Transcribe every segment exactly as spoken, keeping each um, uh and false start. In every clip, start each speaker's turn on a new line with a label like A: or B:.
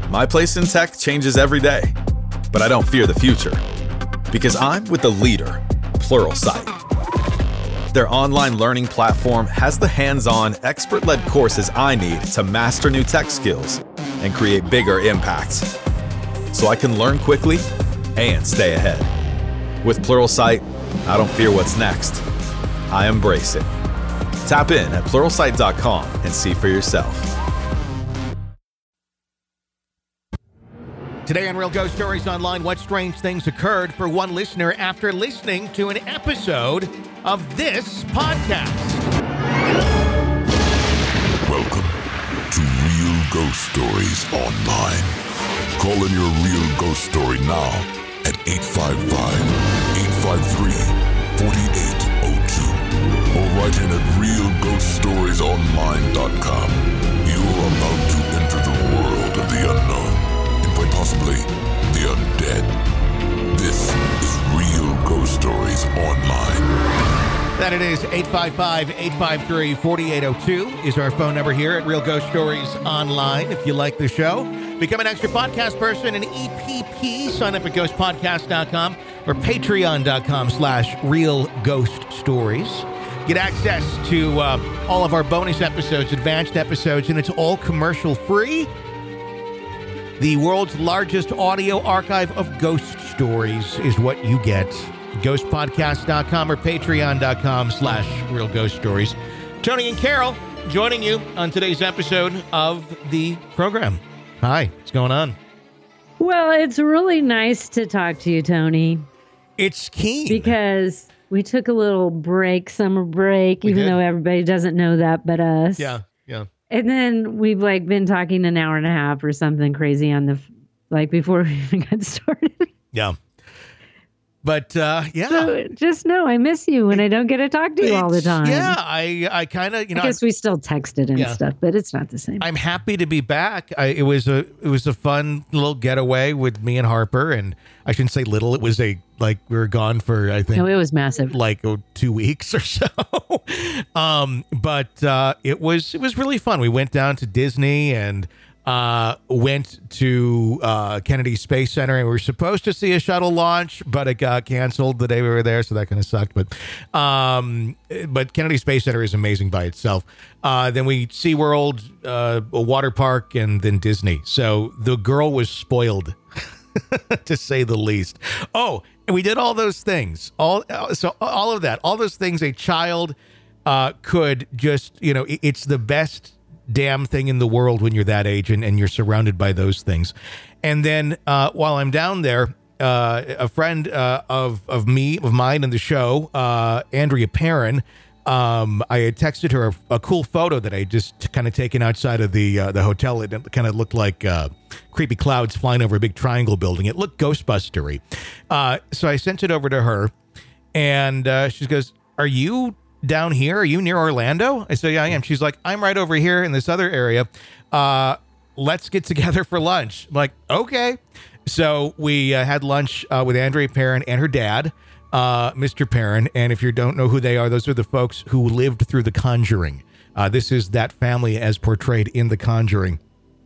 A: My place in tech changes every day, but I don't fear the future because I'm with the leader, Pluralsight. Their online learning platform has the hands-on, expert-led courses I need to master new tech skills and create bigger impacts, so I can learn quickly and stay ahead. With Pluralsight, I don't fear what's next. I embrace it. Tap in at pluralsight dot com and see for yourself.
B: Today on Real Ghost Stories Online, what strange things occurred for one listener after listening to an episode of this podcast.
C: Welcome to Real Ghost Stories Online. Call in your real ghost story now at eight five five, eight five three, four eight zero two or write in at real ghost stories online dot com. You are about to enter the world of the unknown. Possibly the undead. This is Real Ghost Stories Online.
B: That it is. eight five five, eight five three, four eight zero two is our phone number here at Real Ghost Stories Online. If you like the show, become an extra podcast person, an E P P. Sign up at ghost podcast dot com or patreon dot com slash real ghost stories. Get access to uh, all of our bonus episodes, advanced episodes, and it's all commercial free. The world's largest audio archive of ghost stories is what you get. ghost podcast dot com or patreon dot com slash real ghost stories. Tony and Carol joining you on today's episode of the program. Hi, what's going on?
D: Well, it's really nice to talk to you, Tony.
B: It's Keen.
D: Because we took a little break, summer break, we even did. Though everybody doesn't know that but us.
B: Yeah, yeah.
D: And then we've like been talking an hour and a half or something crazy on the, like before we even got started.
B: Yeah. But uh, yeah.
D: So just know I miss you when I don't get to talk to you
B: it's,
D: all the time.
B: Yeah, I, I kind of, you know.
D: I guess we still texted and
B: yeah.
D: stuff, but it's not the same.
B: I'm happy to be back. I, it was a it was a fun little getaway with me and Harper, and I shouldn't say little. It was a like we were gone for I think.
D: No, it was massive.
B: Like oh, two weeks or so. um, but uh, it was it was really fun. We went down to Disney and. Uh, went to uh, Kennedy Space Center, and we were supposed to see a shuttle launch, but it got canceled the day we were there, so that kind of sucked. But um, but Kennedy Space Center is amazing by itself. Uh, then we SeaWorld, uh, a water park, and then Disney. So the girl was spoiled, to say the least. Oh, and we did all those things. All so all of that, all those things a child uh, could just, you know, it, it's the best damn thing in the world when you're that age and, and you're surrounded by those things. And then uh, while I'm down there, uh, a friend uh, of of me, of mine in the show, uh, Andrea Perrin, um, I had texted her a, a cool photo that I just kind of taken outside of the uh, the hotel. It kind of looked like uh, creepy clouds flying over a big triangle building. It looked Ghostbustery. Uh, so I sent it over to her, and uh, she goes, "Are you down here? Are you near Orlando?" I said, "Yeah, I am." She's like, "I'm right over here in this other area. Uh, let's get together for lunch." I'm like, okay. So we uh, had lunch uh, with Andrea Perrin and her dad, uh, Mister Perrin. And if you don't know who they are, those are the folks who lived through The Conjuring. Uh, this is that family as portrayed in The Conjuring.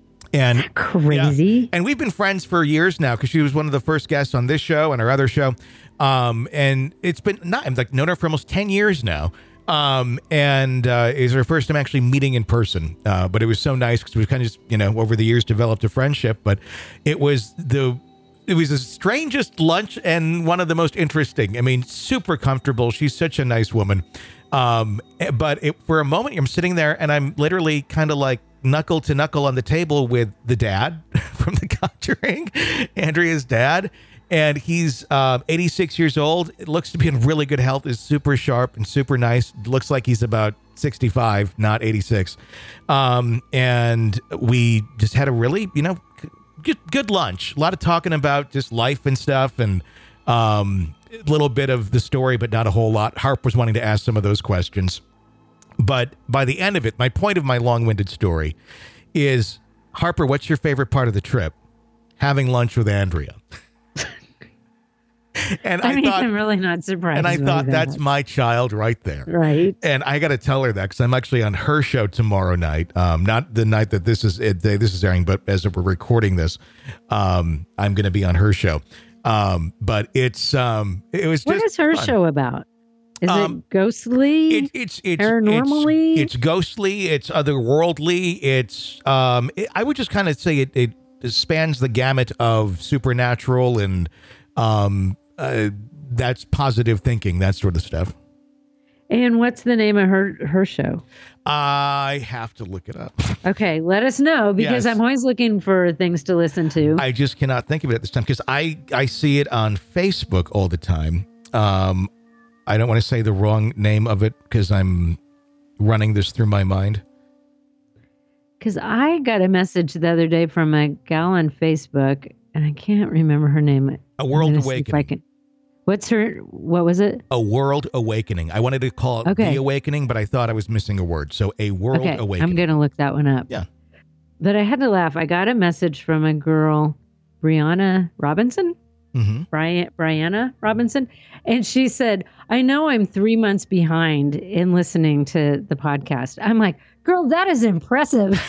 B: And
D: crazy.
B: Yeah, and we've been friends for years now because she was one of the first guests on this show and our other show. Um, and it's been not, I'm like known her for almost ten years now. Um, and, uh, is her first time actually meeting in person. Uh, but it was so nice because we kind of just, you know, over the years developed a friendship, but it was the, it was the strangest lunch and one of the most interesting. I mean, super comfortable. She's such a nice woman. Um, but it, for a moment I'm sitting there and I'm literally kind of like knuckle to knuckle on the table with the dad from The Conjuring, Andrea's dad. And he's uh, eighty-six years old. It looks to be in really good health. Is super sharp and super nice. Looks like he's about sixty-five, not eighty-six. Um, and we just had a really, you know, good, good lunch. A lot of talking about just life and stuff, and um, a little bit of the story, but not a whole lot. Harp was wanting to ask some of those questions. But by the end of it, my point of my long-winded story is, Harper, what's your favorite part of the trip? Having lunch with Andrea. And
D: I,
B: I
D: mean,
B: thought,
D: I'm really not surprised.
B: and I
D: by
B: thought
D: that.
B: that's my child right there.
D: right.
B: And I got to tell her that because I'm actually on her show tomorrow night. Um, not the night that this is it, this is airing, but as we're recording this, um, I'm going to be on her show. Um, but it's um, it was
D: What
B: just
D: is her
B: fun.
D: show about? Is
B: Um,
D: it ghostly?
B: It, it's it's
D: Paranormally?
B: It's, it's ghostly. It's otherworldly. It's um. It, I would just kind of say it, it spans the gamut of supernatural and um. Uh, that's positive thinking. That sort of stuff.
D: and what's the name of her her show?
B: I have to look it up.
D: Okay, let us know because
B: Yes.
D: I'm always looking for things to listen to.
B: I just cannot think of it at this time because I I see it on Facebook all the time. Um, I don't want to say the wrong name of it because I'm running this through my mind.
D: Because I got a message the other day from a gal on Facebook, and I can't remember her name.
B: A
D: I'm
B: World
D: gonna see if I
B: Awakening.
D: can- What's her? What was it?
B: A World Awakening. I wanted to call it
D: Okay.
B: The Awakening, but I thought I was missing a word. So A World
D: Okay,
B: Awakening.
D: I'm gonna look that one up.
B: Yeah.
D: But I had to laugh. I got a message from a girl, Brianna Robinson.
B: Mm-hmm.
D: Brian, Brianna Robinson. And she said, I know I'm three months behind in listening to the podcast. I'm like, girl, that is impressive.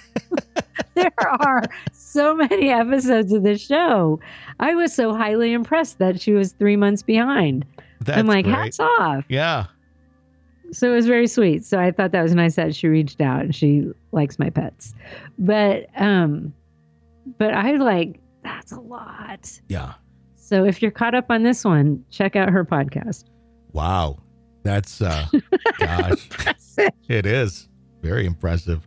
D: There are so many episodes of the show. I was so highly impressed that she was three months behind.
B: That's
D: I'm like,
B: great.
D: hats off.
B: Yeah.
D: So it was very sweet. So I thought that was nice that she reached out and she likes my pets. But, um, but I like, that's a lot.
B: Yeah.
D: So if you're caught up on this one, check out her podcast.
B: Wow. That's, uh, gosh, it is very impressive.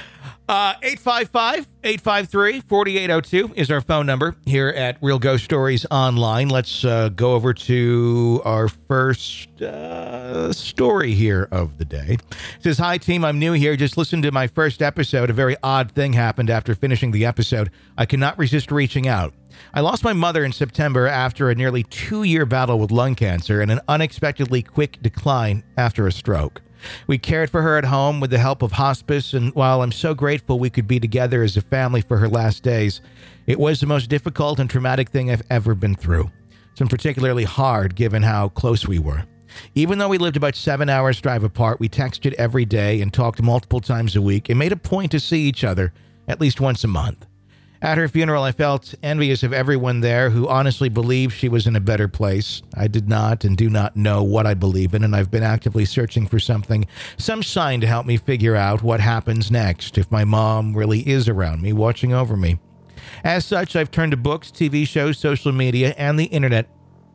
B: Uh, eight five five, eight five three, four eight zero two is our phone number here at Real Ghost Stories Online. Let's uh, go over to our first uh, story here of the day. It says, hi, team. I'm new here. Just listened to my first episode. A very odd thing happened after finishing the episode. I cannot resist reaching out. I lost my mother in September after a nearly two-year battle with lung cancer and an unexpectedly quick decline after a stroke. We cared for her at home with the help of hospice, and while I'm so grateful we could be together as a family for her last days, it was the most difficult and traumatic thing I've ever been through. It's been particularly hard given how close we were. Even though we lived about seven hours drive apart, we texted every day and talked multiple times a week and made a point to see each other at least once a month. At her funeral, I felt envious of everyone there who honestly believed she was in a better place. I did not and do not know what I believe in, and I've been actively searching for something, some sign to help me figure out what happens next if my mom really is around me, watching over me. As such, I've turned to books, T V shows, social media, and the internet,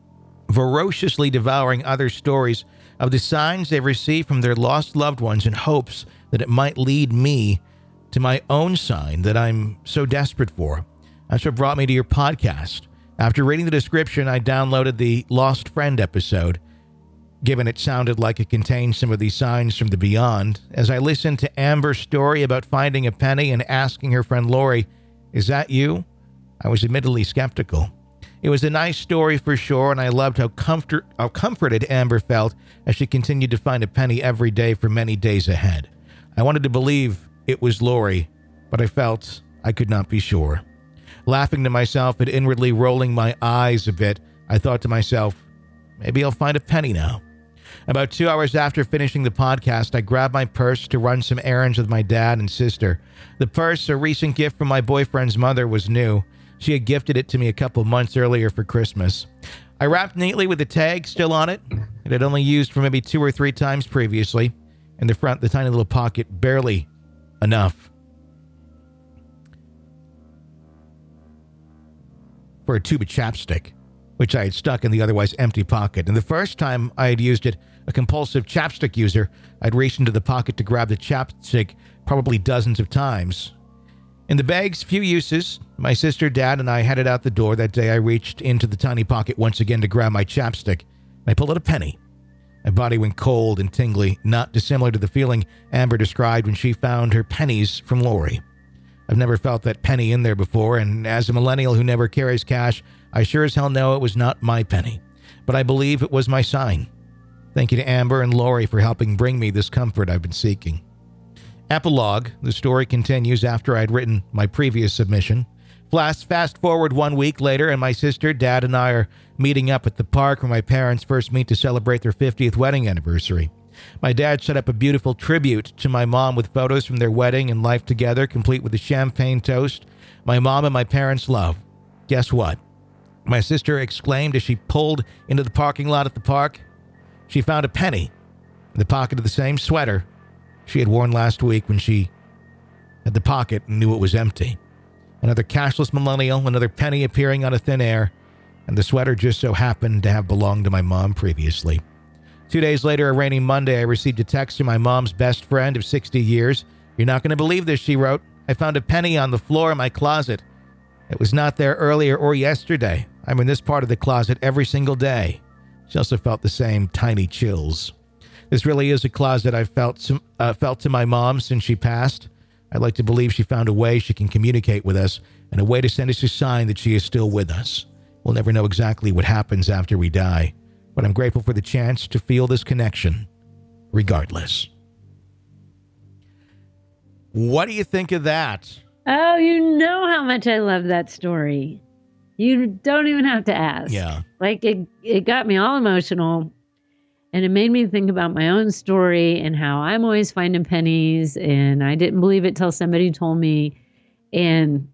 B: voraciously devouring other stories of the signs they've received from their lost loved ones in hopes that it might lead me to my own sign that I'm so desperate for. That's what brought me to your podcast. After reading the description, I downloaded the Lost Friend episode, given it sounded like it contained some of these signs from the beyond. As I listened to Amber's story about finding a penny and asking her friend Lori, is that you? I was admittedly skeptical. It was a nice story for sure, and I loved how, comfort- how comforted Amber felt as she continued to find a penny every day for many days ahead. I wanted to believe it was Lori, but I felt I could not be sure. Laughing to myself and inwardly rolling my eyes a bit, I thought to myself, maybe I'll find a penny now. About two hours after finishing the podcast, I grabbed my purse to run some errands with my dad and sister. The purse, a recent gift from my boyfriend's mother, was new. She had gifted it to me a couple months earlier for Christmas. I wrapped neatly with the tag still on it. It had only used for maybe two or three times previously. In the front, the tiny little pocket, barely enough for a tube of chapstick, which I had stuck in the otherwise empty pocket. And the first time I had used it, a compulsive chapstick user, I'd reached into the pocket to grab the chapstick probably dozens of times. In the bag's few uses, my sister, dad, and I headed out the door. That day I reached into the tiny pocket once again to grab my chapstick. I pulled out a penny. My body went cold and tingly, not dissimilar to the feeling Amber described when she found her pennies from Lori. I've never felt that penny in there before, and as a millennial who never carries cash, I sure as hell know it was not my penny. But I believe it was my sign. Thank you to Amber and Lori for helping bring me this comfort I've been seeking. Epilogue. The story continues after I'd written my previous submission. Fast, fast forward one week later, and my sister, dad, and I are meeting up at the park where my parents first meet to celebrate their fiftieth wedding anniversary. My dad set up a beautiful tribute to my mom with photos from their wedding and life together, complete with a champagne toast my mom and my parents love. Guess what? My sister exclaimed as she pulled into the parking lot at the park. She found a penny in the pocket of the same sweater she had worn last week when she had the pocket and knew it was empty. Another cashless millennial, another penny appearing out of thin air, and the sweater just so happened to have belonged to my mom previously. Two days later, a rainy Monday, I received a text from my mom's best friend of sixty years. You're not going to believe this, she wrote. I found a penny on the floor in my closet. It was not there earlier or yesterday. I'm in this part of the closet every single day. She also felt the same tiny chills. This really is a closet I've felt to, uh, felt to my mom since she passed. I'd like to believe she found a way she can communicate with us and a way to send us a sign that she is still with us. We'll never know exactly what happens after we die, but I'm grateful for the chance to feel this connection, regardless. What do you think of that?
D: Oh, you know how much I love that story. You don't even have to ask.
B: Yeah.
D: Like it, it got me all emotional. And it made me think about my own story and how I'm always finding pennies. And I didn't believe it till somebody told me. And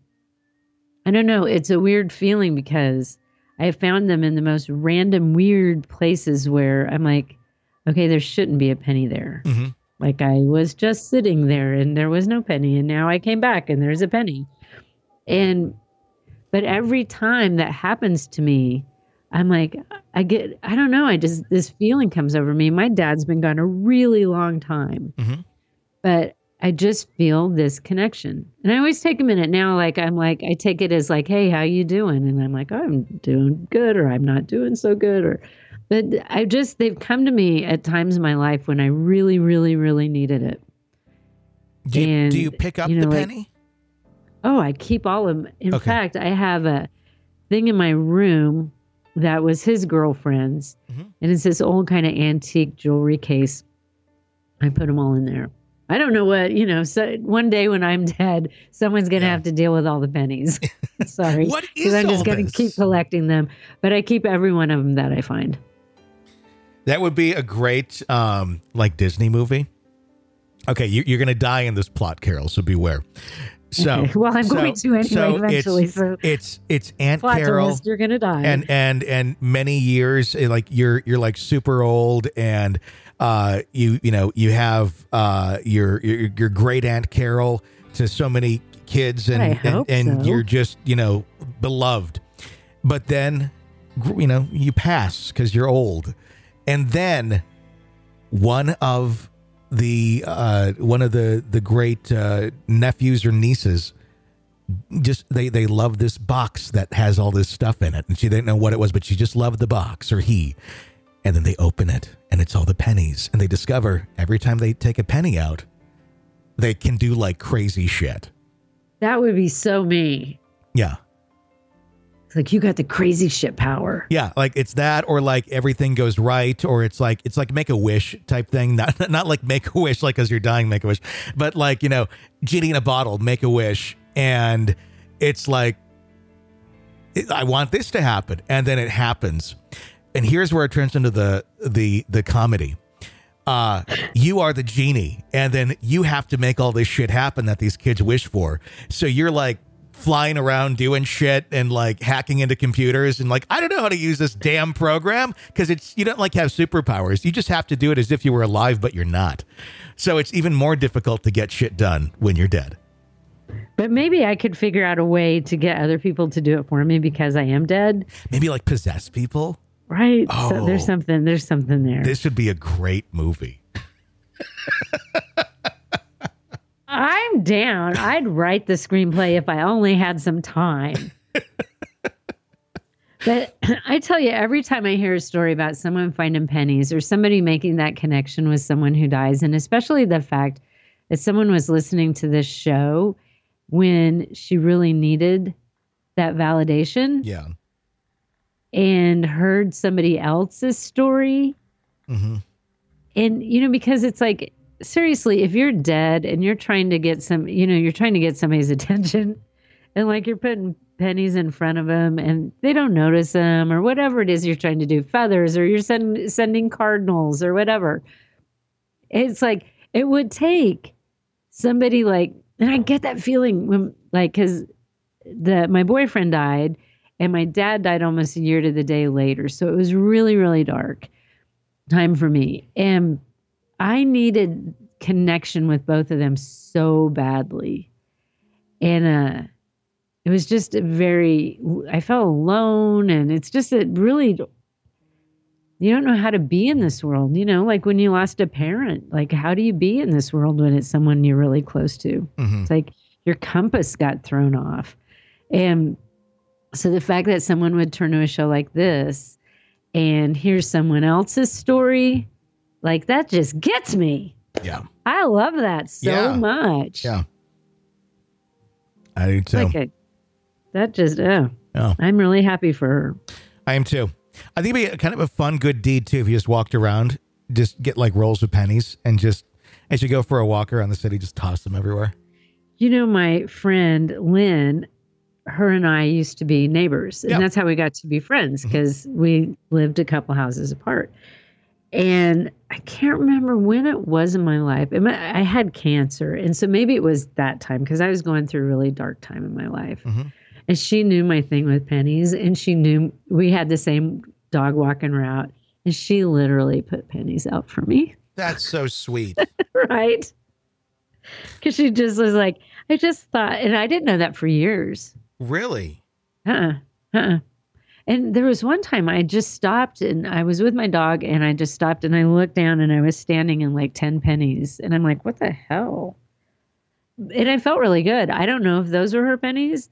D: I don't know, it's a weird feeling because I found them in the most random, weird places where I'm like, okay, there shouldn't be a penny there.
B: Mm-hmm.
D: Like I was just sitting there and there was no penny. And now I came back and there's a penny. And, but every time that happens to me, I'm like, I get, I don't know. I just, this feeling comes over me. My dad's been gone a really long time,
B: Mm-hmm.
D: but I just feel this connection. And I always take a minute now. Like, I'm like, I take it as like, hey, how you doing? And I'm like, oh, I'm doing good, or I'm not doing so good. Or, but I just, they've come to me at times in my life when I really, really, really needed it.
B: Do you,
D: And,
B: do you pick up
D: you know,
B: the
D: like-
B: penny?
D: Oh, I keep all of them. In
B: Okay.
D: fact, I have a thing in my room that was his girlfriend's.
B: Mhm.
D: And it's this old kind of antique jewelry case. I put them all in there. I don't know what, you know, so one day when I'm dead, someone's going to
B: Yeah.
D: have to deal with all the pennies. Sorry.
B: What is
D: Because I'm
B: all
D: just going to
B: this?
D: keep collecting them. But I keep every one of them that I find.
B: That would be a great, um, like Disney movie. Okay, you, you're going to die in this plot, Carol, so beware. So,
D: Okay. Well, I'm
B: so-
D: going to anyway
B: so
D: eventually.
B: It's,
D: So,
B: it's it's Aunt
D: plot
B: Carol,
D: twist, you're going to die.
B: and and and many years, eh, like you're you're like super old, and uh, you you know you have uh your your, your great Aunt Carol to so many kids, and
D: I
B: and,
D: hope
B: and
D: so.
B: you're just you know beloved, but then gr- you know you pass because you're old, and then one of the uh, one of the the great uh, nephews or nieces just they they love this box that has all this stuff in it, and she didn't know what it was, but she just loved the box, or he. And then they open it, and it's all the pennies, and they discover every time they take a penny out, they can do like crazy shit.
D: that would be so me.
B: Yeah.
D: It's like, you got the crazy shit power.
B: Yeah, like it's that, or like everything goes right, or it's like it's like make a wish type thing. Not not like make a wish, like as you're dying, make a wish, but like you know, genie in a bottle, make a wish, and it's like I want this to happen, and then it happens. And here's where it turns into the the the comedy. Uh, you are the genie, and then you have to make all this shit happen that these kids wish for. So you're like flying around doing shit and like hacking into computers and like I don't know how to use this damn program because it's you don't like have superpowers. You just have to do it as if you were alive, but you're not. So it's even more difficult to get shit done when you're dead.
D: But maybe I could figure out a way to get other people to do it for me because I am dead.
B: Maybe like possess people.
D: Right.
B: Oh.
D: So there's something, there's something there.
B: This would be a great movie.
D: I'm down. I'd write the screenplay if I only had some time. But I tell you, every time I hear a story about someone finding pennies or somebody making that connection with someone who dies, and especially the fact that someone was listening to this show when she really needed that validation
B: Yeah.
D: and heard somebody else's story.
B: Mm-hmm.
D: And, you know, because it's like, seriously, if you're dead and you're trying to get some, you know, you're trying to get somebody's attention and like you're putting pennies in front of them and they don't notice them or whatever it is you're trying to do, feathers, or you're send, sending cardinals or whatever. It's like, it would take somebody like, and I get that feeling when, like, because the my boyfriend died and my dad died almost a year to the day later. So it was really, really dark time for me. And I needed connection with both of them so badly. And uh, it was just a very, I felt alone. And it's just a really, you don't know how to be in this world. You know, like when you lost a parent, like how do you be in this world when it's someone you're really close to? Mm-hmm. It's like your compass got thrown off. And so the fact that someone would turn to a show like this and hear someone else's story, like that just gets me.
B: Yeah.
D: I love that so
B: yeah.
D: much.
B: Yeah. I do too.
D: Like a, that just, oh,
B: oh,
D: I'm really happy for her.
B: I am too. I think it'd be kind of a fun, good deed too if you just walked around, just get like rolls of pennies and just, as you go for a walk around the city, just toss them everywhere.
D: You know, my friend Lynn, her and I used to be neighbors, and
B: yep.
D: that's how we got to be friends because mm-hmm. we lived a couple houses apart. And I can't remember when it was in my life. I had cancer, and so maybe it was that time because I was going through a really dark time in my life. Mm-hmm. And she knew my thing with pennies, and she knew we had the same dog walking route, and she literally put pennies out for me.
B: That's so sweet.
D: Right? Because she just was like, I just thought, and I didn't know that for years.
B: Really?
D: Uh-uh. Uh-uh. And there was one time I just stopped and I was with my dog and I just stopped and I looked down and I was standing in like ten pennies. And I'm like, what the hell? And I felt really good. I don't know if those were her pennies,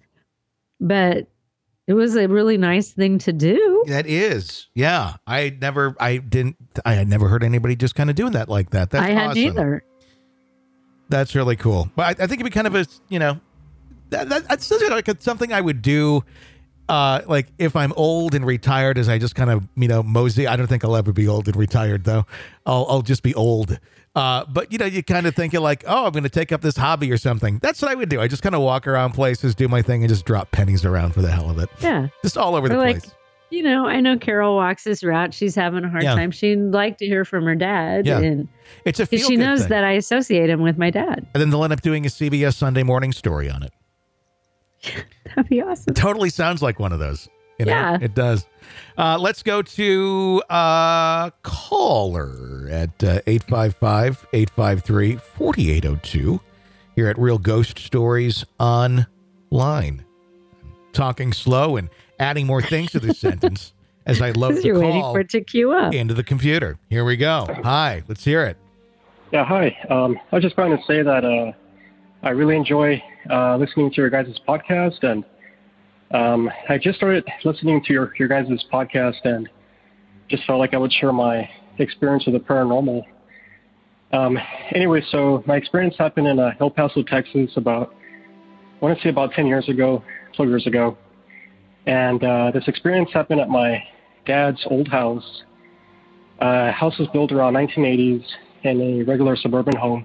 D: but it was a really nice thing to do.
B: That is. Yeah. I never, I didn't, I had never heard anybody just kind of doing that like that. That's
D: I had
B: awesome.
D: neither. That's
B: really cool. But I, I think it'd be kind of a, you know, that, that, that's like a, something I would do. Uh, like if I'm old and retired, as I just kind of, you know, mosey. I don't think I'll ever be old and retired though. I'll, I'll just be old. Uh, but you know, you kind of think you're like, oh, I'm going to take up this hobby or something. That's what I would do. I just kind of walk around places, do my thing and just drop pennies around for the hell of it.
D: Yeah.
B: Just all over
D: or
B: the
D: like,
B: place.
D: You know, I know Carol walks this route. She's having a hard
B: yeah.
D: time. She'd like to hear from her dad.
B: Yeah.
D: And
B: it's a
D: she knows
B: thing.
D: that I associate him with my dad.
B: And then they'll end up doing a C B S Sunday morning story on it.
D: That'd be awesome.
B: It totally sounds like one of those. You know?
D: Yeah.
B: It does. Uh, let's go to uh caller at uh, eight five five, eight five three, four eight zero two here at Real Ghost Stories Online. I'm talking slow and adding more things to this sentence as I load the
D: You're
B: call
D: waiting for it to queue up.
B: into the computer. Here we go. Hi, let's hear it.
E: Yeah, hi. Um, I was just going to say that uh, I really enjoy uh, listening to your guys' podcast, and um, I just started listening to your, your guys' podcast and just felt like I would share my experience with the paranormal. Um, anyway, so my experience happened in uh, El Paso, Texas about, I want to say about ten years ago, twelve years ago. And uh, this experience happened at my dad's old house. Uh, house was built around nineteen eighties in a regular suburban home.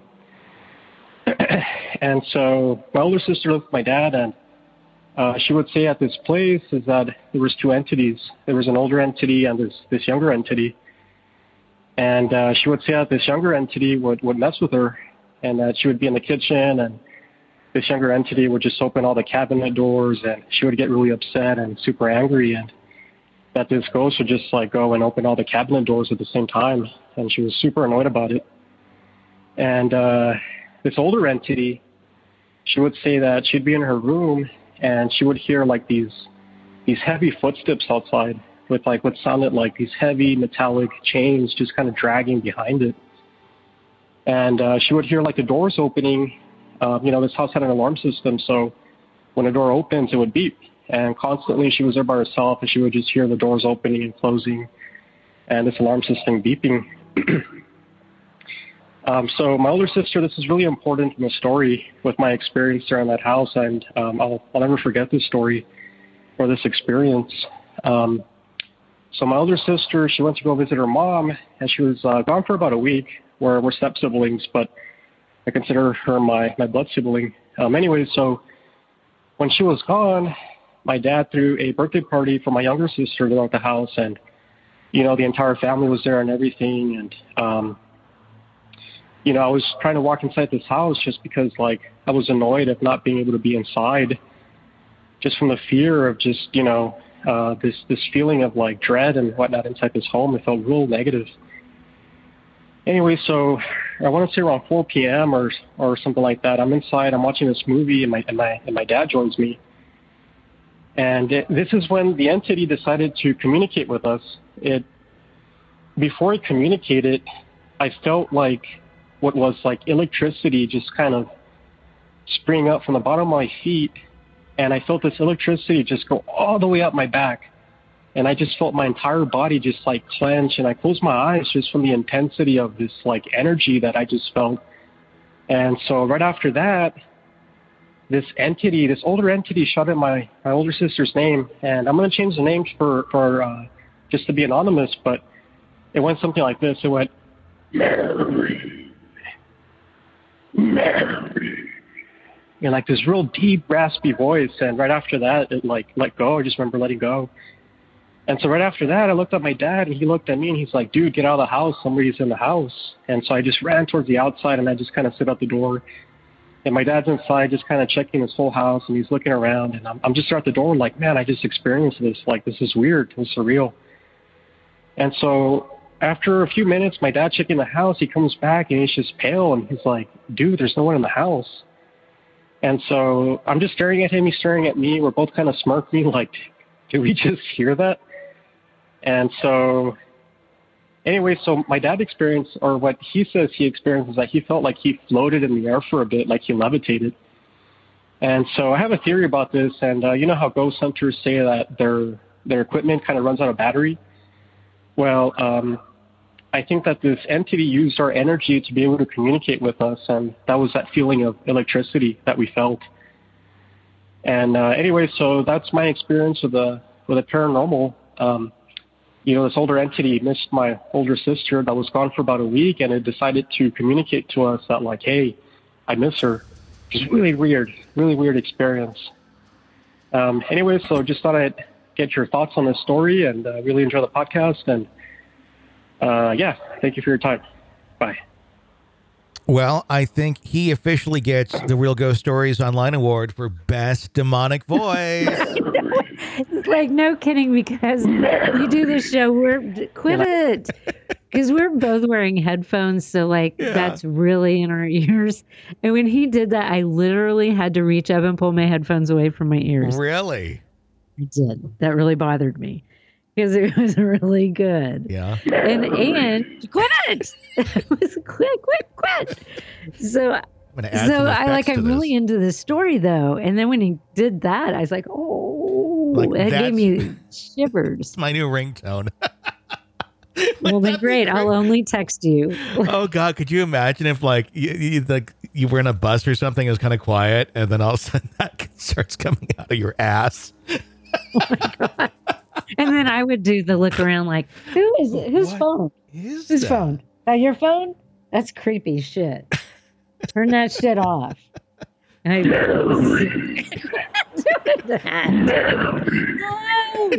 E: And so my older sister lived with my dad, and uh, she would say at this place is that there was two entities. There was an older entity and this, this younger entity. And uh, she would say that this younger entity would, would mess with her, and that she would be in the kitchen, and this younger entity would just open all the cabinet doors, and she would get really upset and super angry, and that this ghost would just like go and open all the cabinet doors at the same time, and she was super annoyed about it. And uh, this older entity, she would say that she'd be in her room, and she would hear like these these heavy footsteps outside with like what sounded like these heavy metallic chains just kind of dragging behind it. And uh, she would hear like the doors opening. Uh, you know, this house had an alarm system, so when a door opens, it would beep. And constantly she was there by herself, and she would just hear the doors opening and closing and this alarm system beeping. um, so my older sister, this is really important in the story with my experience there in that house, and um, I'll, I'll never forget this story or this experience. Um, so my older sister, she went to go visit her mom, and she was uh, gone for about a week. We're, we're step siblings, but I consider her my, my blood sibling. Um, anyway, so when she was gone, my dad threw a birthday party for my younger sister there at the house, and you know, the entire family was there and everything. And, um, you know, I was trying to walk inside this house just because, like, I was annoyed of not being able to be inside, just from the fear of just, you know, uh, this, this feeling of, like, dread and whatnot inside this home. It felt real negative. Anyway, so I want to say around four p.m. or or something like that. I'm inside. I'm watching this movie, and my and my and my dad joins me. And it, this is when the entity decided to communicate with us. It before it communicated, I felt like what was like electricity just kind of spring up from the bottom of my feet, and I felt this electricity just go all the way up my back. And I just felt my entire body just like clench, and I closed my eyes just from the intensity of this like energy that I just felt. And so right after that, this entity, this older entity shouted my, my older sister's name, and I'm going to change the name for, for uh, just to be anonymous, but it went something like this. It went, Mary, Mary, in like this real deep, raspy voice. And right after that, it like let go. I just remember letting go. And so right after that, I looked at my dad, and he looked at me, and he's like, dude, get out of the house. Somebody's in the house. And so I just ran towards the outside, and I just kind of stood at the door. And my dad's inside just kind of checking his whole house, and he's looking around. And I'm, I'm just at the door like, man, I just experienced this. Like, this is weird. It's surreal. And so after a few minutes, my dad checking the house, he comes back, and he's just pale. And he's like, dude, there's no one in the house. And so I'm just staring at him. He's staring at me. We're both kind of smirking like, did we just hear that? And so anyway, so my dad experienced, or what he says he experienced, is that he felt like he floated in the air for a bit, like he levitated. And so I have a theory about this. And uh, you know how ghost hunters say that their their equipment kind of runs out of battery? Well, um, I think that this entity used our energy to be able to communicate with us. And that was that feeling of electricity that we felt. And uh, anyway, so that's my experience with the, with the paranormal. Um, You know, this older entity missed my older sister that was gone for about a week, and it decided to communicate to us that, like, hey, I miss her. Just really weird, really weird experience. Um, anyway, so just thought I'd get your thoughts on this story, and uh, really enjoy the podcast. And uh, yeah, thank you for your time. Bye.
B: Well, I think he officially gets the Real Ghost Stories Online Award for Best Demonic Voice.
D: Like, no kidding, because you do this show, we're quit it, because we're both wearing headphones, so like yeah. That's really in our ears. And when he did that, I literally had to reach up and pull my headphones away from my ears.
B: Really?
D: I did. That really bothered me because it was really good.
B: Yeah.
D: And and quit it. It was quit, quit, quit. So. So I like I'm really into this story though, and then when he did that, I was like, oh, like, it gave me shivers.
B: It's my new ringtone.
D: Well, then great. I'll only text you.
B: Oh God, could you imagine if like you, you like you were in a bus or something, it was kind of quiet, and then all of a sudden that starts coming out of your ass.
D: Oh my God. And then I would do the look around like, who is it? Whose
B: what
D: phone?
B: Is
D: Whose
B: that? phone?
D: That your phone? That's creepy shit. Turn that shit off. And I doing that. No.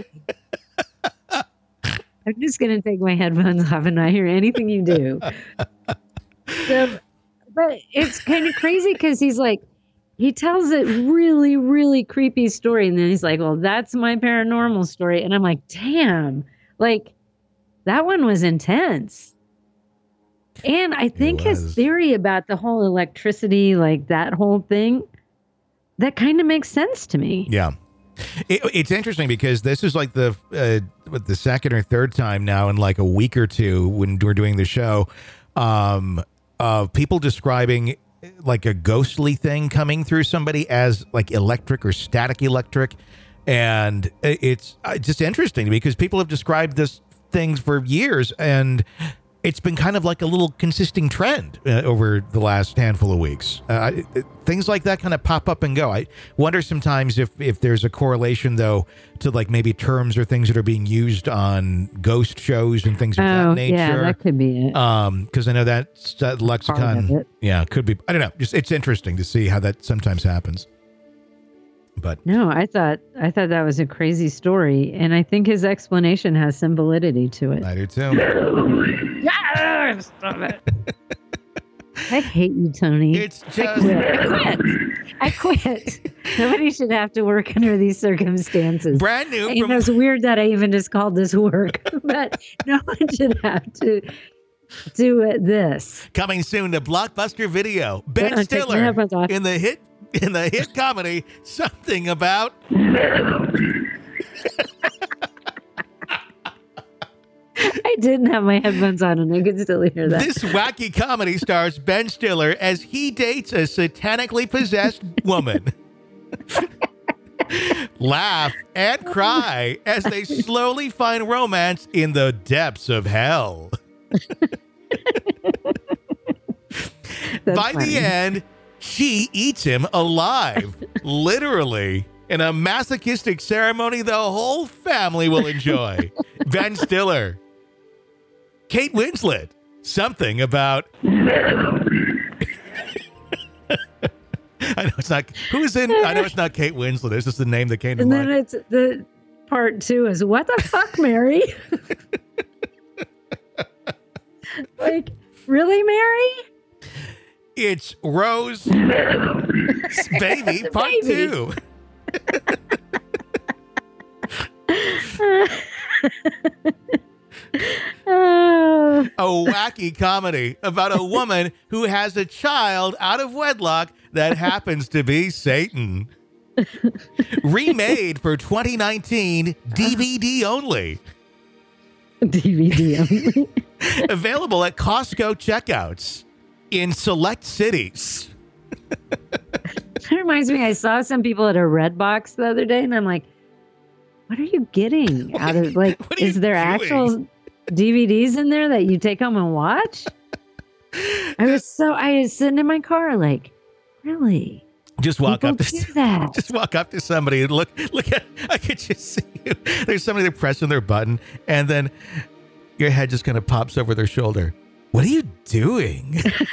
D: I'm just gonna take my headphones off and not hear anything you do. So, but it's kind of crazy because he's like, he tells a really, really creepy story, and then he's like, "Well, that's my paranormal story," and I'm like, "Damn, like that one was intense." And I think his theory about the whole electricity, like that whole thing, that kind of makes sense to me.
B: Yeah. It, it's interesting because this is like the uh, the second or third time now in like a week or two when we're doing the show um, of people describing like a ghostly thing coming through somebody as like electric or static electric. And it's just interesting because people have described this things for years, and it's been kind of like a little consistent trend uh, over the last handful of weeks. Uh, it, things like that kind of pop up and go. I wonder sometimes if, if there's a correlation, though, to like maybe terms or things that are being used on ghost shows and things of
D: oh,
B: that nature.
D: Yeah, that could be it.
B: Um, because I know that, that lexicon, yeah, could be. I don't know. Just it's interesting to see how that sometimes happens. But
D: No, I thought I thought that was a crazy story, and I think his explanation has some validity to it.
B: I do too.
D: Yeah, stop it. I hate you, Tony.
B: It's
D: I
B: just
D: quit. I quit. I quit. Nobody should have to work under these circumstances.
B: brand new.
D: And
B: From,
D: it was weird that I even just called this work, but no one should have to do it this.
B: coming soon to Blockbuster Video. Ben
D: Uh, take my
B: Stiller
D: headphones off.
B: in the hit in the hit comedy Something About.
D: I didn't have my headphones on, and I could still hear that.
B: This wacky comedy stars Ben Stiller as he dates a satanically possessed woman. Laugh and cry as they slowly find romance in the depths of hell.
D: That's
B: By
D: funny.
B: the end, she eats him alive, literally, in a masochistic ceremony the whole family will enjoy. Ben Stiller. Kate Winslet. Something About. I know it's not. Who's in? I know it's not Kate Winslet. It's just the name that came to
D: And then
B: mind.
D: it's the part two is what the fuck, Mary? Like, really, Mary?
B: It's Rose Baby Part
D: Baby.
B: Two.
D: Oh,
B: A wacky comedy about a woman who has a child out of wedlock that happens to be Satan. Remade for twenty nineteen, D V D only.
D: D V D only.
B: Available at Costco checkouts in select cities.
D: That reminds me, I saw some people at a Redbox the other day, and I'm like, what are you getting out of, like,
B: What are you
D: is there
B: doing?
D: actual D V Ds in there that you take home and watch? I was so, I was sitting in my car like, really?
B: Just walk
D: People
B: up to
D: do that.
B: just walk up to somebody and look look at I could just see you. There's somebody there pressing their button, and then your head just kind of pops over their shoulder. What are you doing?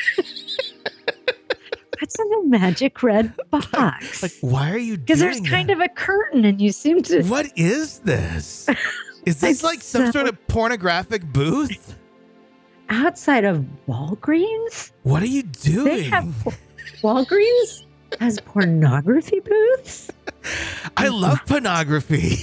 D: What's in the magic red box?
B: Like, why are you doing
D: Because there's kind of a curtain, and you seem to.
B: What is this? Is this
D: It's
B: like some
D: so-
B: sort of pornographic booth?
D: Outside of Walgreens?
B: What are you
D: They
B: doing?
D: have Walgreens has pornography booths?
B: I love pornography.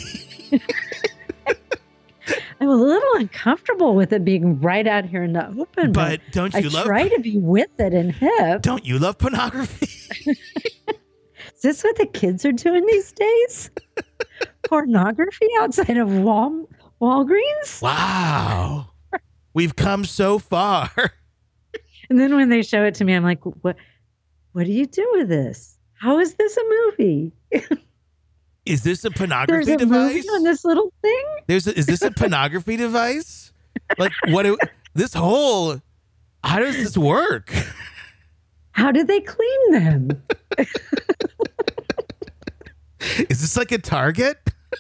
D: I'm a little uncomfortable with it being right out here in the open,
B: But don't
D: I
B: you love
D: try to be with it and hip.
B: Don't you love pornography?
D: Is this what the kids are doing these days? Pornography outside of Wal Walgreens?
B: Wow. We've come so far.
D: And then when they show it to me, I'm like, what what do you do with this? How is this a movie?
B: Is this a
D: There's
B: pornography
D: a
B: device?
D: movie on this little thing?
B: There's a, is this a pornography device? Like what? Do, this whole how does this work?
D: How do they clean them?
B: Is this like a Target?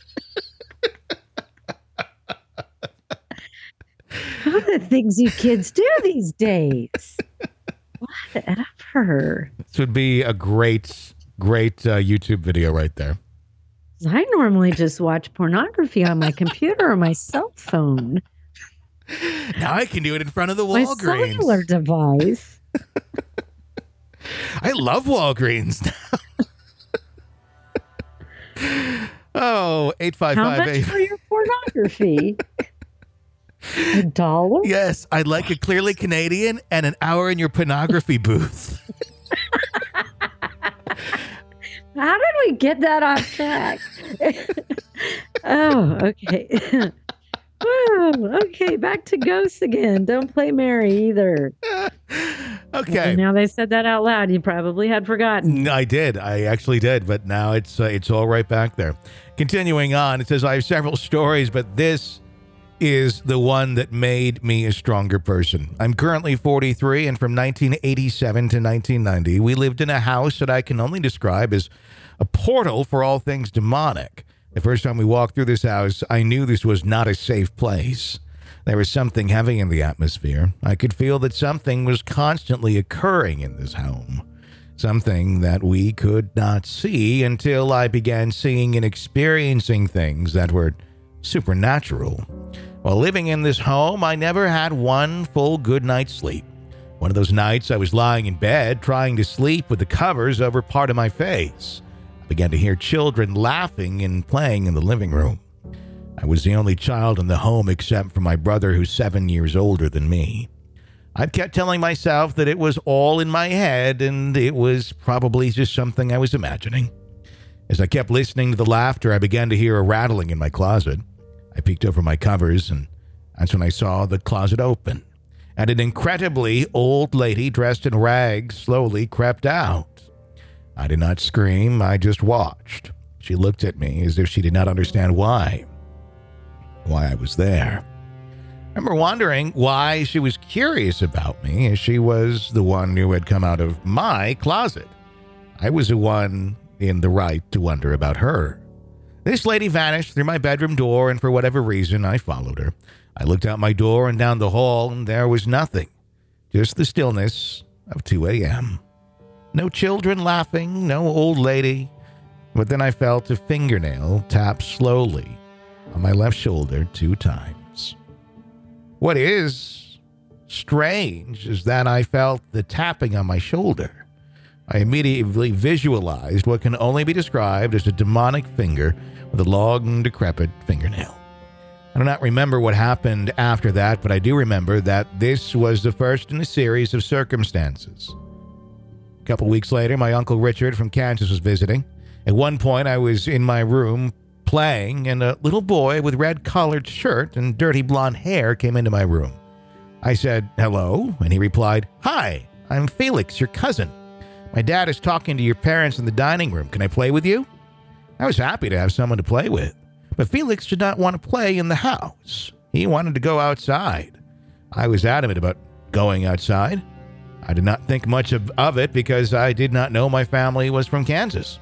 D: How are the things you kids do these days? Whatever.
B: This would be a great, great uh, YouTube video right there.
D: I normally just watch pornography on my computer or my cell phone,
B: Now I can do it in front of the
D: my
B: Walgreens.
D: cellular device.
B: I love Walgreens now. Oh, eight five
D: How
B: five
D: much
B: eight.
D: for your pornography? A dollar?
B: Yes, I'd like a clearly Canadian and an hour in your pornography booth.
D: How did we get that off track? Oh, okay. Whoa, okay, back to ghosts again. Don't play Mary either.
B: Okay.
D: And now they said that out loud. You probably had forgotten.
B: I did. I actually did, but now it's uh, it's all right back there. Continuing on, it says I have several stories, but this is the one that made me a stronger person. I'm currently forty-three, and from nineteen eighty-seven to nineteen ninety, we lived in a house that I can only describe as a portal for all things demonic. The first time we walked through this house, I knew this was not a safe place. There was something heavy in the atmosphere. I could feel that something was constantly occurring in this home. something that we could not see until I began seeing and experiencing things that were supernatural. While living in this home, I never had one full good night's sleep. One of those nights I was lying in bed trying to sleep with the covers over part of my face. I began to hear children laughing and playing in the living room. I was the only child in the home except for my brother, who's seven years older than me. I kept telling myself that it was all in my head and it was probably just something I was imagining. As I kept listening to the laughter, I began to hear a rattling in my closet. I peeked over my covers, and that's when I saw the closet open, and an incredibly old lady dressed in rags slowly crept out. I did not scream, I just watched. She looked at me as if she did not understand why, why I was there. I remember wondering why she was curious about me, as she was the one who had come out of my closet. I was the one in the right to wonder about her. This lady vanished through my bedroom door, and for whatever reason, I followed her. I looked out my door and down the hall, and there was nothing. Just the stillness of two a.m. No children laughing, no old lady. But then I felt a fingernail tap slowly on my left shoulder two times. What is strange is that I felt the tapping on my shoulder. I immediately visualized what can only be described as a demonic finger with a long, decrepit fingernail. I do not remember what happened after that, but I do remember that this was the first in a series of circumstances. A couple weeks later, my Uncle Richard from Kansas was visiting. At one point, I was in my room playing, and a little boy with red collared shirt and dirty blonde hair came into my room. I said, "Hello," and he replied, "Hi, I'm Felix, your cousin. My dad is talking to your parents in the dining room. Can I play with you?" I was happy to have someone to play with, but Felix did not want to play in the house. He wanted to go outside. I was adamant about going outside. I did not think much of, of it because I did not know my family was from Kansas.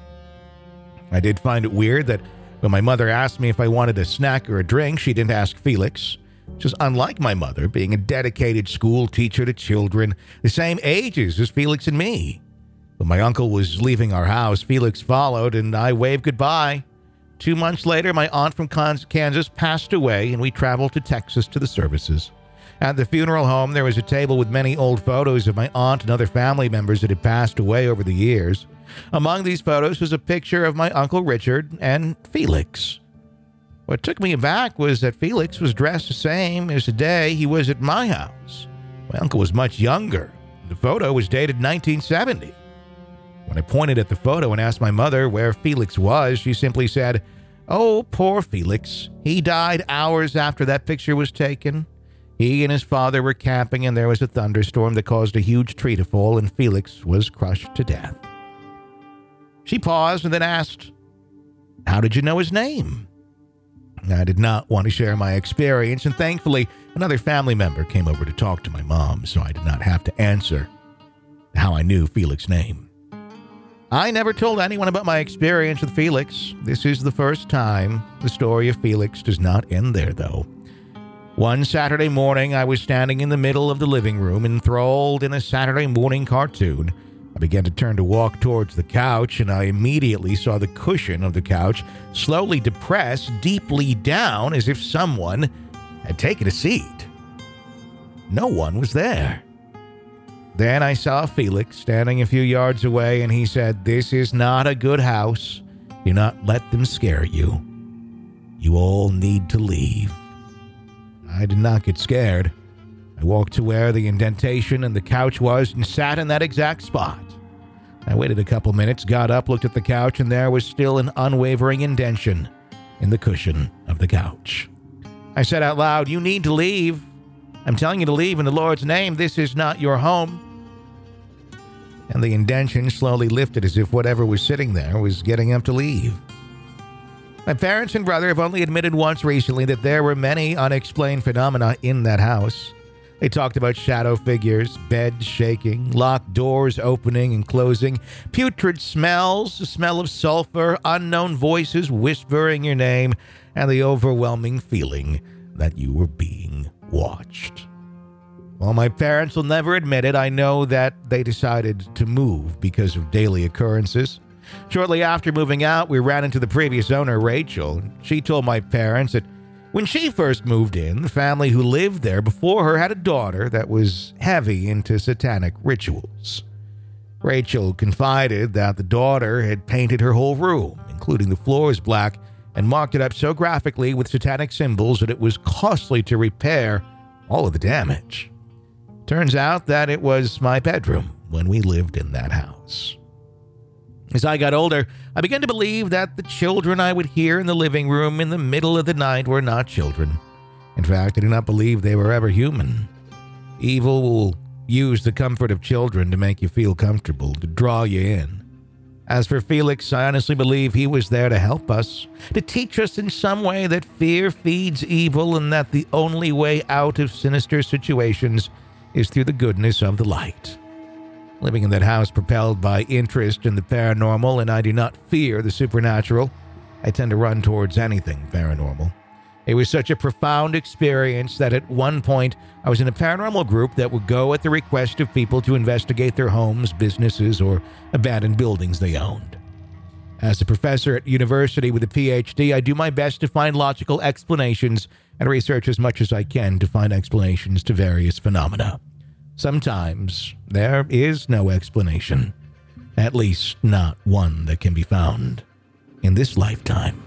B: I did find it weird that when my mother asked me if I wanted a snack or a drink, she didn't ask Felix, which is unlike my mother, being a dedicated school teacher to children the same ages as Felix and me. When my uncle was leaving our house, Felix followed, and I waved goodbye. Two months later, my aunt from Kansas passed away, and we traveled to Texas to the services. At the funeral home, there was a table with many old photos of my aunt and other family members that had passed away over the years. Among these photos was a picture of my Uncle Richard and Felix. What took me aback was that Felix was dressed the same as the day he was at my house. My uncle was much younger. The photo was dated nineteen seventy. When I pointed at the photo and asked my mother where Felix was, she simply said, "Oh, poor Felix. He died hours after that picture was taken. He and his father were camping, and there was a thunderstorm that caused a huge tree to fall, and Felix was crushed to death." She paused and then asked, "How did you know his name?" I did not want to share my experience, and thankfully, another family member came over to talk to my mom, so I did not have to answer how I knew Felix's name. I never told anyone about my experience with Felix. This is the first time. The story of Felix does not end there, though. One Saturday morning, I was standing in the middle of the living room, enthralled in a Saturday morning cartoon. I began to turn to walk towards the couch, and I immediately saw the cushion of the couch slowly depress deeply down as if someone had taken a seat. No one was there. Then I saw Felix standing a few yards away, and he said, "This is not a good house. Do not let them scare you. You all need to leave." I did not get scared. I walked to where the indentation in the couch was and sat in that exact spot. I waited a couple minutes, got up, looked at the couch, and there was still an unwavering indentation in the cushion of the couch. I said out loud, "You need to leave. I'm telling you to leave in the Lord's name. This is not your home." And the indentation slowly lifted as if whatever was sitting there was getting up to leave. My parents and brother have only admitted once recently that there were many unexplained phenomena in that house. They talked about shadow figures, beds shaking, locked doors opening and closing, putrid smells, the smell of sulfur, unknown voices whispering your name, and the overwhelming feeling that you were being watched. While my parents will never admit it, I know that they decided to move because of daily occurrences. Shortly after moving out, we ran into the previous owner, Rachel. She told my parents that when she first moved in, the family who lived there before her had a daughter that was heavy into satanic rituals. Rachel confided that the daughter had painted her whole room, including the floors, black, and marked it up so graphically with satanic symbols that it was costly to repair all of the damage. Turns out that it was my bedroom when we lived in that house. As I got older, I began to believe that the children I would hear in the living room in the middle of the night were not children. In fact, I do not believe they were ever human. Evil will use the comfort of children to make you feel comfortable, to draw you in. As for Felix, I honestly believe he was there to help us, to teach us in some way that fear feeds evil and that the only way out of sinister situations is through the goodness of the light. Living in that house propelled by interest in the paranormal, and I do not fear the supernatural. I tend to run towards anything paranormal. It was such a profound experience that at one point I was in a paranormal group that would go at the request of people to investigate their homes, businesses, or abandoned buildings they owned. As a professor at university with a P H D, I do my best to find logical explanations and research as much as I can to find explanations to various phenomena. Sometimes there is no explanation, at least not one that can be found in this lifetime.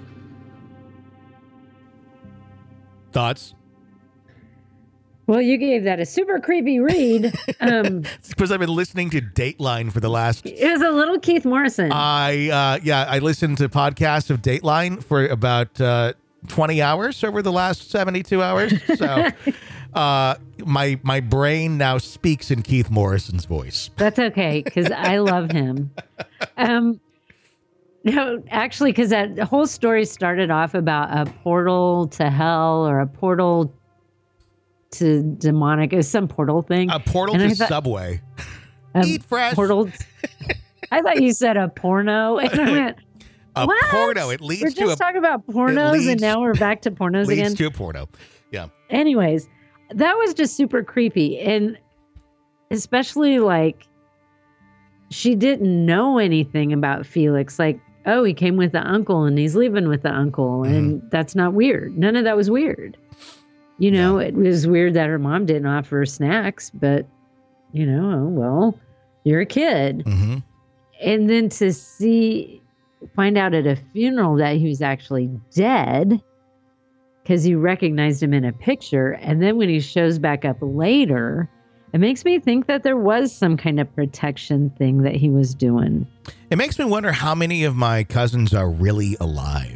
B: Thoughts?
D: Well, you gave that a super creepy read. Um,
B: It's because I've been listening to Dateline for the last...
D: it was a little Keith Morrison.
B: I, uh, yeah, I listened to podcasts of Dateline for about uh, twenty hours over the last seventy-two hours. So uh, my my brain now speaks in Keith Morrison's voice.
D: That's okay, because I love him. Um, no, actually, because that whole story started off about a portal to hell or a portal to demonic. It was some portal thing.
B: A portal
D: And
B: to
D: I thought-
B: Subway.
D: a
B: Eat fresh.
D: Portal. I thought you said a porno, and I went,
B: A
D: what?
B: porno. It
D: We're
B: leads
D: just
B: to a
D: talking about pornos,
B: leads-
D: and now we're back to pornos
B: leads
D: again.
B: to a porno. Yeah.
D: Anyways, that was just super creepy. And especially like she didn't know anything about Felix. Like, oh, he came with the uncle and he's leaving with the uncle. And that's not weird. None of that was weird. You know, it was weird that her mom didn't offer her snacks, but you know, oh, well, you're a kid.
B: Mm-hmm.
D: And then to see, find out at a funeral that he was actually dead because you recognized him in a picture. And then when he shows back up later, it makes me think that there was some kind of protection thing that he was doing.
B: It makes me wonder how many of my cousins are really alive.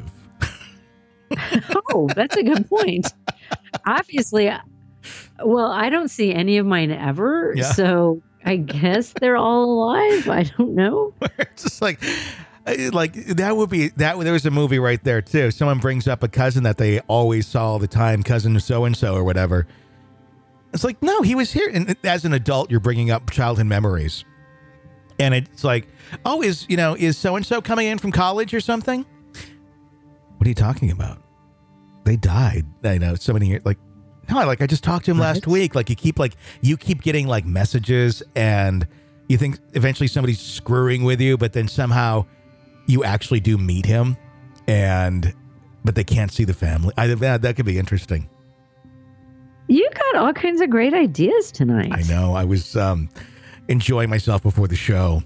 D: Oh, that's a good point. Obviously, well, I don't see any of mine ever.
B: Yeah.
D: So I guess they're all alive. I don't know.
B: It's just like, like that would be that. There was a movie right there too. Someone brings up a cousin that they always saw all the time, cousin so and so or whatever. It's like, no, he was here. And as an adult, you're bringing up childhood memories, and it's like, oh, is you know, is so and so coming in from college or something? What are you talking about? They died. I know so many years. Like, no, like I just talked to him last
D: What?
B: week. Like you keep like you keep getting like messages, and you think eventually somebody's screwing with you, but then somehow you actually do meet him, and but they can't see the family. I that, that could be interesting.
D: You got all kinds of great ideas tonight.
B: I know. I was um, enjoying myself before the show.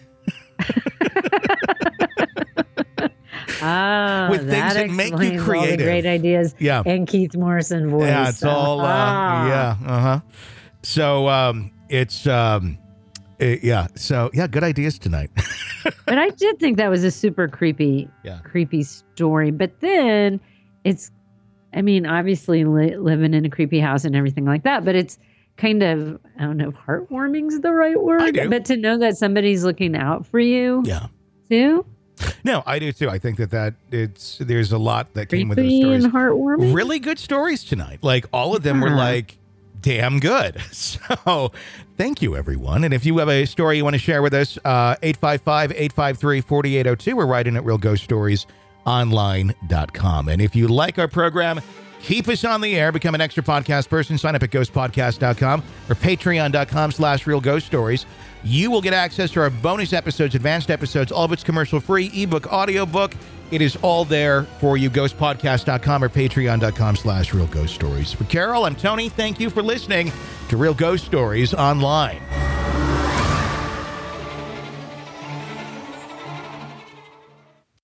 D: Ah,
B: With things
D: that
B: that make you
D: explains all the
B: creative.
D: great ideas.
B: Yeah.
D: And Keith Morrison voice.
B: Yeah, it's all uh,
D: Ah.
B: yeah, uh huh. So um, it's um, it- yeah. So yeah, good ideas tonight.
D: But I did think that was a super creepy,
B: Yeah.
D: creepy story. But then it's, I mean, obviously li- living in a creepy house and everything like that, but it's kind of, I don't know if heartwarming's the right word,
B: I do.
D: but to know that somebody's looking out for you
B: Yeah.
D: too.
B: No, I do too. I think that that it's there's a lot that came with those
D: Creepy
B: stories.
D: and heartwarming.
B: Really good stories tonight. Like all of them were
D: Yeah.
B: like damn good. So thank you, everyone. And if you have a story you want to share with us, uh, eight five five, eight five three, four eight zero two or write in at real ghost stories online dot com. And if you like our program, Keep us on the air. Become an extra podcast person. Sign up at ghost podcast dot com or patreon.com slash real ghost stories. You will get access to our bonus episodes, advanced episodes, all of it's commercial-free, ebook, audiobook. It is all there for you, ghost podcast dot com or patreon.com slash real ghost stories. For Carol, I'm Tony. Thank you for listening to Real Ghost Stories Online.